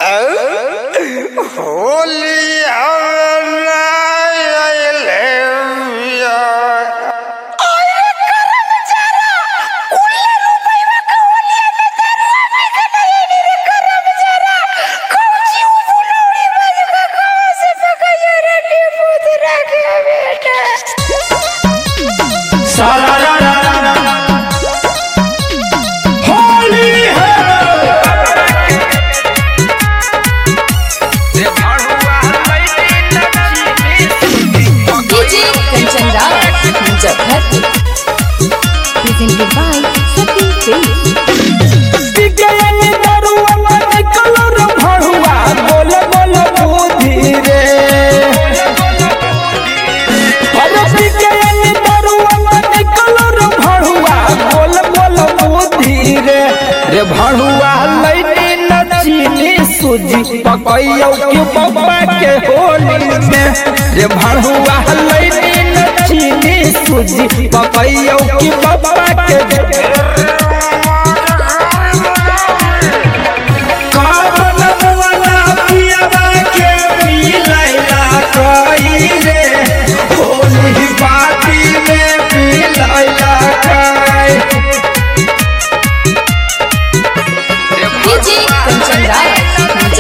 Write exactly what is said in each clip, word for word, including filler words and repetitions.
presented by Sati Films. रे भड़ुआ लैनी नचीनी सूजी पकैयो के बब्बा के होली में रे भड़ुआ लैनी नचीनी सूजी पकैयो के बब्बा के कावन वाला पियावा के मिलैला कई रे होली पार्टी में मिलैला कई कंचन राज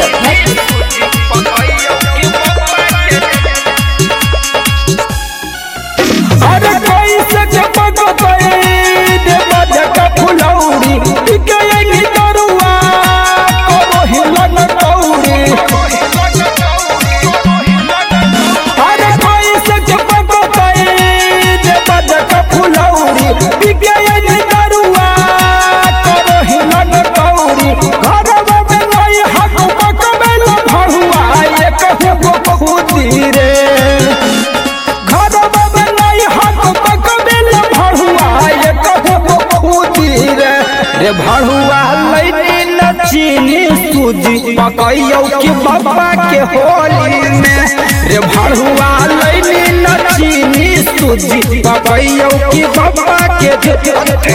अरे कोई से जपको कोई दे बजका फुलौड़ी टिकई दरुआ करो हिलन कौड़ी अरे कोई से जपको कोई दे बजका फुलौड़ी टिकई दरुआ करो हिलन कौड़ी घर में नहीं हक पकबेल भड़ुआ ये कहू को खुदी रे रे भड़ुआ लैनी नचीनी सूजी पकैयो के बब्बा के होली में रे भड़ुआ लैनी नचीनी सूजी पकैयो के बब्बा के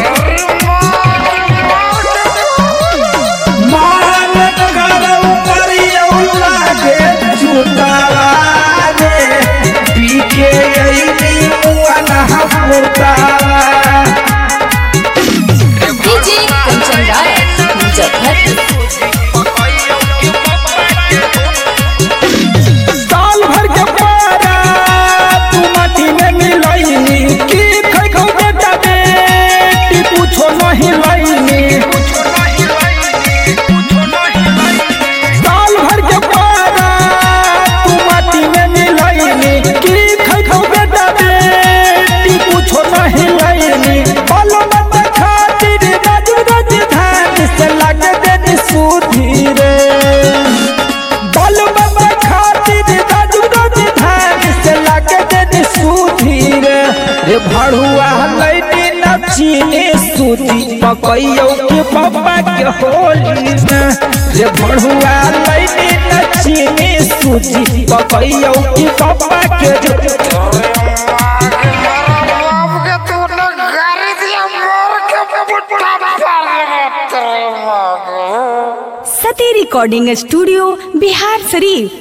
मान करौ करियो लागे झूठावा रे पीके अइनी मुआना मुर्दावा कंचन राज साल भर के पारा तू माटी में मिलैनी की खै खौ बेटा बेटी पूछो नहीं लैनी साल भर के पारा तू माटी में मिलैनी की खै खौ बेटा बेटी पूछो नहीं लैनी बोलो मत खातिर राज राजधानी से लग देनी सूधी रे बोलो मत खातिर राज राजधानी से लग देनी सूधी रे रे भड़ुआ लैनी नचीनी सूजी पकैयो के बब्बा के होली में रे भड़ुआ लैनी नचीनी सूजी पकैयो के बब्बा के सती रिकॉर्डिंग स्टूडियो बिहार शरीफ।